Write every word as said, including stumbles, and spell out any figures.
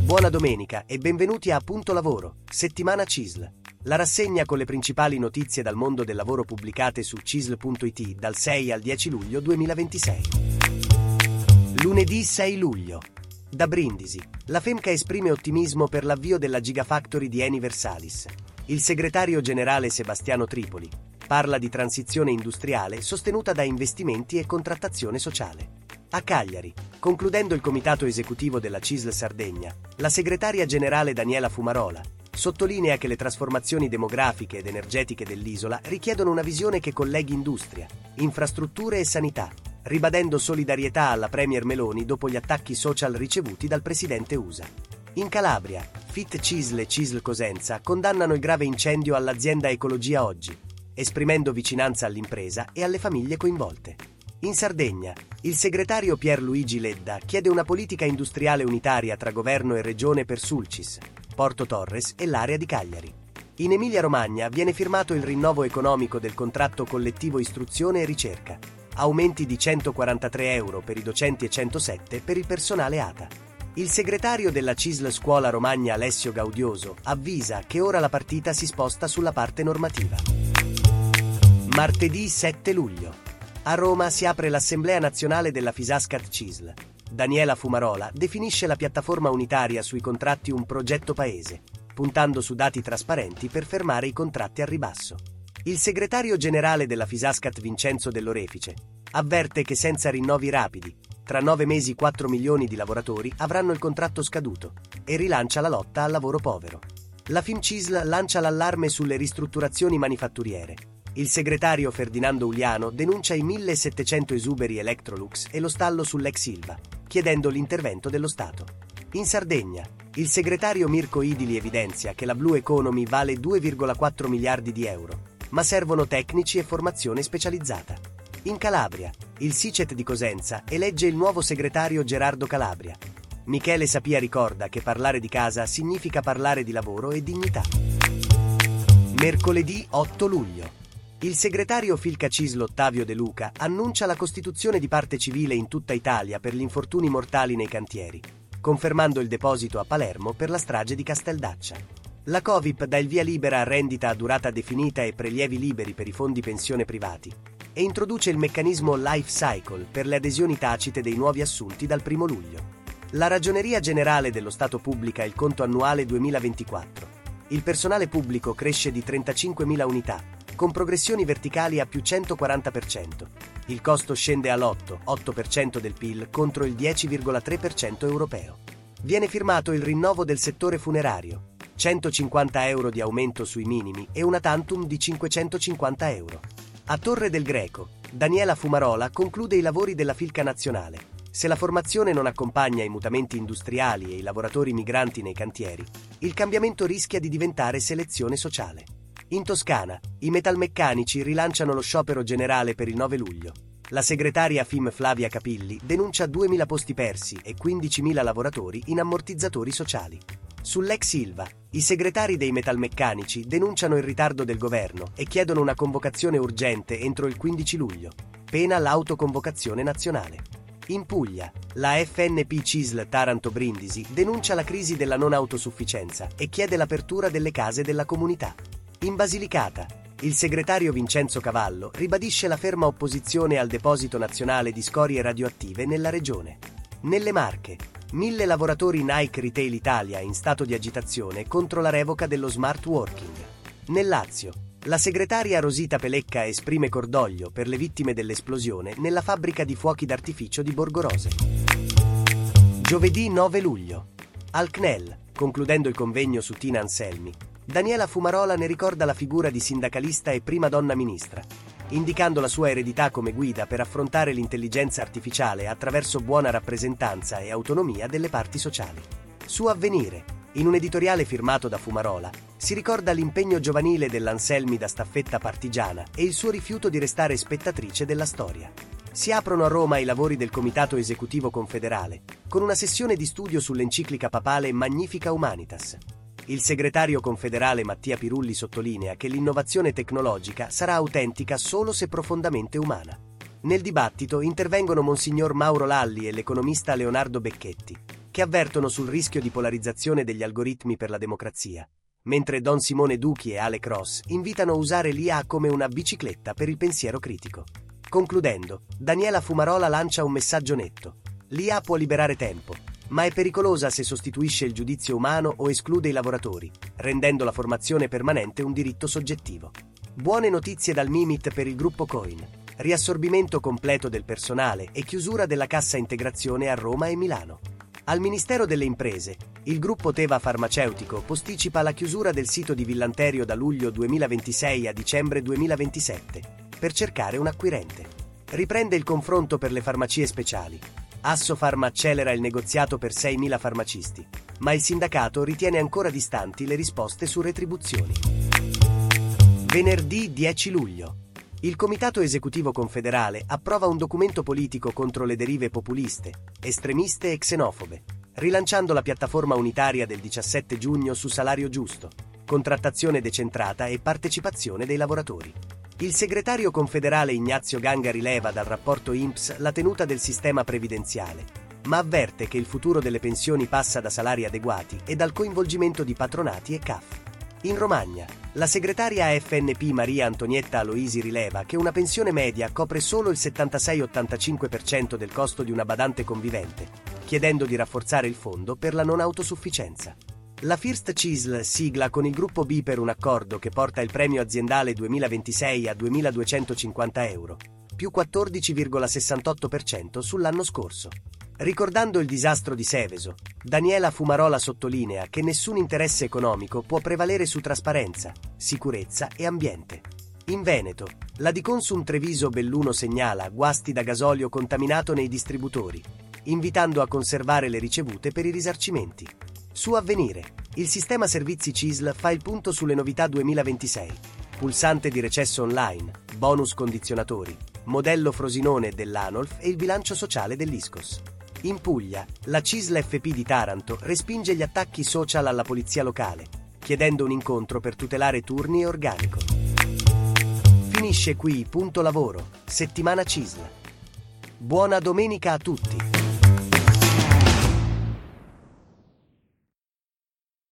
Buona domenica e benvenuti a Punto Lavoro, settimana C I S L. La rassegna con le principali notizie dal mondo del lavoro pubblicate su C I S L punto I T dal sei al dieci luglio duemilaventisei. Lunedì sei luglio. Da Brindisi, la FEMCA esprime ottimismo per l'avvio della Gigafactory di Eni Versalis. Il segretario generale Sebastiano Tripoli parla di transizione industriale sostenuta da investimenti e contrattazione sociale. A Cagliari, concludendo il comitato esecutivo della C I S L Sardegna, la segretaria generale Daniela Fumarola sottolinea che le trasformazioni demografiche ed energetiche dell'isola richiedono una visione che colleghi industria, infrastrutture e sanità, ribadendo solidarietà alla Premier Meloni dopo gli attacchi social ricevuti dal presidente U S A. In Calabria, Fit C I S L e C I S L Cosenza condannano il grave incendio all'azienda Ecologia Oggi, esprimendo vicinanza all'impresa e alle famiglie coinvolte. In Sardegna, il segretario Pierluigi Ledda chiede una politica industriale unitaria tra governo e regione per Sulcis, Porto Torres e l'area di Cagliari. In Emilia-Romagna viene firmato il rinnovo economico del contratto collettivo istruzione e ricerca, aumenti di centoquarantatré euro per i docenti e centosette per il personale A T A. Il segretario della C I S L Scuola Romagna Alessio Gaudioso avvisa che ora la partita si sposta sulla parte normativa. Martedì sette luglio. A Roma si apre l'Assemblea Nazionale della Fisascat C I S L. Daniela Fumarola definisce la piattaforma unitaria sui contratti un progetto paese, puntando su dati trasparenti per fermare i contratti al ribasso. Il segretario generale della Fisascat Vincenzo Dell'Orefice avverte che senza rinnovi rapidi, tra nove mesi quattro milioni di lavoratori avranno il contratto scaduto e rilancia la lotta al lavoro povero. La FIMCISL lancia l'allarme sulle ristrutturazioni manifatturiere. Il segretario Ferdinando Uliano denuncia i millesettecento esuberi Electrolux e lo stallo sull'ex Ilva, chiedendo l'intervento dello Stato. In Sardegna, il segretario Mirko Idili evidenzia che la Blue Economy vale due virgola quattro miliardi di euro, ma servono tecnici e formazione specializzata. In Calabria, il SICET di Cosenza elegge il nuovo segretario Gerardo Calabria. Michele Sapia ricorda che parlare di casa significa parlare di lavoro e dignità. Mercoledì otto luglio. Il segretario Filca C I S L Ottavio De Luca annuncia la costituzione di parte civile in tutta Italia per gli infortuni mortali nei cantieri, confermando il deposito a Palermo per la strage di Casteldaccia. La Covip dà il via libera a rendita a durata definita e prelievi liberi per i fondi pensione privati e introduce il meccanismo Life Cycle per le adesioni tacite dei nuovi assunti dal primo luglio. La Ragioneria Generale dello Stato pubblica il conto annuale duemilaventiquattro. Il personale pubblico cresce di trentacinquemila unità, con progressioni verticali a più centoquaranta per cento. Il costo scende all'otto virgola otto per cento del P I L contro il dieci virgola tre per cento europeo. Viene firmato il rinnovo del settore funerario, centocinquanta euro di aumento sui minimi e una tantum di cinquecentocinquanta euro. A Torre del Greco, Daniela Fumarola conclude i lavori della Filca Nazionale. Se la formazione non accompagna i mutamenti industriali e i lavoratori migranti nei cantieri, il cambiamento rischia di diventare selezione sociale. In Toscana, i metalmeccanici rilanciano lo sciopero generale per il nove luglio. La segretaria F I M Flavia Capilli denuncia duemila posti persi e quindicimila lavoratori in ammortizzatori sociali. Sull'ex Ilva, i segretari dei metalmeccanici denunciano il ritardo del governo e chiedono una convocazione urgente entro il quindici luglio, pena l'autoconvocazione nazionale. In Puglia, la F N P C I S L Taranto Brindisi denuncia la crisi della non autosufficienza e chiede l'apertura delle case della comunità. In Basilicata, il segretario Vincenzo Cavallo ribadisce la ferma opposizione al deposito nazionale di scorie radioattive nella regione. Nelle Marche, mille lavoratori Nike Retail Italia in stato di agitazione contro la revoca dello smart working. Nel Lazio, la segretaria Rosita Pelecca esprime cordoglio per le vittime dell'esplosione nella fabbrica di fuochi d'artificio di Borgorose. Giovedì nove luglio. Al C N E L, concludendo il convegno su Tina Anselmi, Daniela Fumarola ne ricorda la figura di sindacalista e prima donna ministra, indicando la sua eredità come guida per affrontare l'intelligenza artificiale attraverso buona rappresentanza e autonomia delle parti sociali. Su Avvenire, in un editoriale firmato da Fumarola, si ricorda l'impegno giovanile dell'Anselmi da staffetta partigiana e il suo rifiuto di restare spettatrice della storia. Si aprono a Roma i lavori del Comitato Esecutivo Confederale, con una sessione di studio sull'enciclica papale Magnifica Humanitas. Il segretario confederale Mattia Pirulli sottolinea che l'innovazione tecnologica sarà autentica solo se profondamente umana. Nel dibattito intervengono Monsignor Mauro Lalli e l'economista Leonardo Becchetti. che avvertono sul rischio di polarizzazione degli algoritmi per la democrazia, mentre Don Simone Duchi e Ale Cross invitano a usare l'I A come una bicicletta per il pensiero critico. Concludendo, Daniela Fumarola lancia un messaggio netto. L'I A può liberare tempo, ma è pericolosa se sostituisce il giudizio umano o esclude i lavoratori, rendendo la formazione permanente un diritto soggettivo. Buone notizie dal Mimit per il gruppo Coin. Riassorbimento completo del personale e chiusura della cassa integrazione a Roma e Milano. Al Ministero delle Imprese, il gruppo Teva Farmaceutico posticipa la chiusura del sito di Villanterio da luglio duemilaventisei a dicembre duemilaventisette, per cercare un acquirente. Riprende il confronto per le farmacie speciali. Assofarma accelera il negoziato per seimila farmacisti, ma il sindacato ritiene ancora distanti le risposte su retribuzioni. Venerdì dieci luglio. Il Comitato Esecutivo Confederale approva un documento politico contro le derive populiste, estremiste e xenofobe, rilanciando la piattaforma unitaria del diciassette giugno su salario giusto, contrattazione decentrata e partecipazione dei lavoratori. Il segretario confederale Ignazio Ganga rileva dal rapporto I N P S la tenuta del sistema previdenziale, ma avverte che il futuro delle pensioni passa da salari adeguati e dal coinvolgimento di patronati e C A F. In Romagna, la segretaria A F N P Maria Antonietta Aloisi rileva che una pensione media copre solo il settantasei ottantacinque per cento del costo di una badante convivente, chiedendo di rafforzare il fondo per la non autosufficienza. La First C I S L sigla con il gruppo B per un accordo che porta il premio aziendale duemilaventisei a duemiladuecentocinquanta euro, più quattordici virgola sessantotto per cento sull'anno scorso. Ricordando il disastro di Seveso, Daniela Fumarola sottolinea che nessun interesse economico può prevalere su trasparenza, sicurezza e ambiente. In Veneto, la di Consum Treviso Belluno segnala guasti da gasolio contaminato nei distributori, invitando a conservare le ricevute per i risarcimenti. Su Avvenire, il sistema servizi C I S L fa il punto sulle novità duemilaventisei, pulsante di recesso online, bonus condizionatori, modello Frosinone dell'Anolf e il bilancio sociale dell'Iscos. In Puglia, la C I S L F P di Taranto respinge gli attacchi social alla polizia locale, chiedendo un incontro per tutelare turni e organico. Finisce qui Punto Lavoro, settimana C I S L. Buona domenica a tutti!